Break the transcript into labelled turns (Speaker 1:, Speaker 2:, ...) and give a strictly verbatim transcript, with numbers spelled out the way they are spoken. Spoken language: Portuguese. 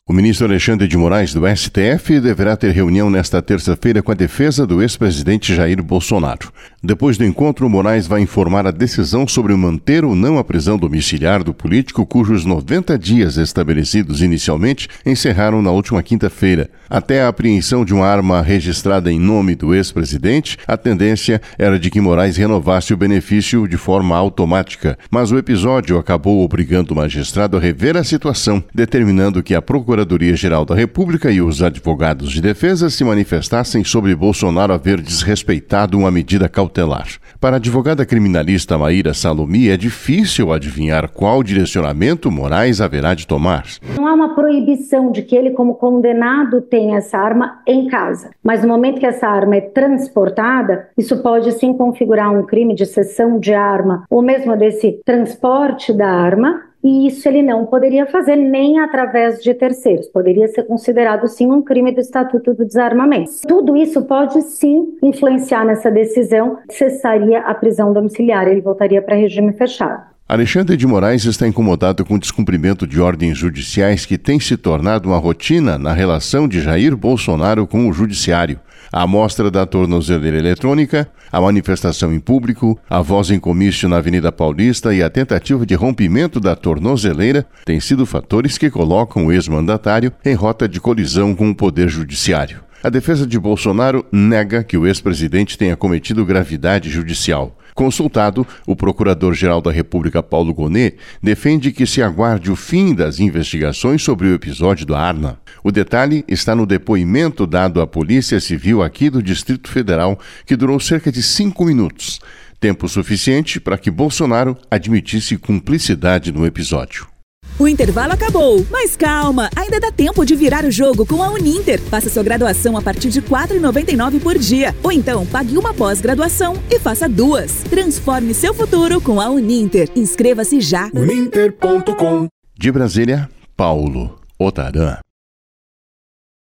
Speaker 1: O ministro Alexandre de Moraes, do S T F, deverá ter reunião nesta terça-feira com a defesa do ex-presidente Jair Bolsonaro. Depois do encontro, Moraes vai informar a decisão sobre manter ou não a prisão domiciliar do político, cujos noventa dias estabelecidos inicialmente encerraram na última quinta-feira. Até a apreensão de uma arma registrada em nome do ex-presidente, a tendência era de que Moraes renovasse o benefício de forma automática. Mas o episódio acabou obrigando o magistrado a rever a situação, determinando que a Procuradoria-Geral da República e os advogados de defesa se manifestassem sobre Bolsonaro haver desrespeitado uma medida cautelar. Para a advogada criminalista Maíra Salomí, é difícil adivinhar qual direcionamento Moraes haverá de tomar.
Speaker 2: Não há uma proibição de que ele, como condenado, tenha essa arma em casa. Mas no momento que essa arma é transportada, isso pode sim configurar um crime de cessão de arma, ou mesmo desse transporte da arma, e isso ele não poderia fazer nem através de terceiros. Poderia ser considerado, sim, um crime do Estatuto do Desarmamento. Tudo isso pode, sim, influenciar nessa decisão. Cessaria a prisão domiciliar, ele voltaria para regime fechado.
Speaker 1: Alexandre de Moraes está incomodado com o descumprimento de ordens judiciais que tem se tornado uma rotina na relação de Jair Bolsonaro com o judiciário. A amostra da tornozeleira eletrônica, a manifestação em público, a voz em comício na Avenida Paulista e a tentativa de rompimento da tornozeleira têm sido fatores que colocam o ex-mandatário em rota de colisão com o poder judiciário. A defesa de Bolsonaro nega que o ex-presidente tenha cometido gravidade judicial. Consultado, o Procurador-Geral da República, Paulo Gonet, defende que se aguarde o fim das investigações sobre o episódio da Arma. O detalhe está no depoimento dado à Polícia Civil aqui do Distrito Federal, que durou cerca de cinco minutos, tempo suficiente para que Bolsonaro admitisse cumplicidade no episódio.
Speaker 3: O intervalo acabou, mas calma, ainda dá tempo de virar o jogo com a Uninter. Faça sua graduação a partir de quatro reais e noventa e nove centavos por dia. Ou então, pague uma pós-graduação e faça duas. Transforme seu futuro com a Uninter. Inscreva-se já.
Speaker 1: uninter ponto com. De Brasília, Paulo Otaran.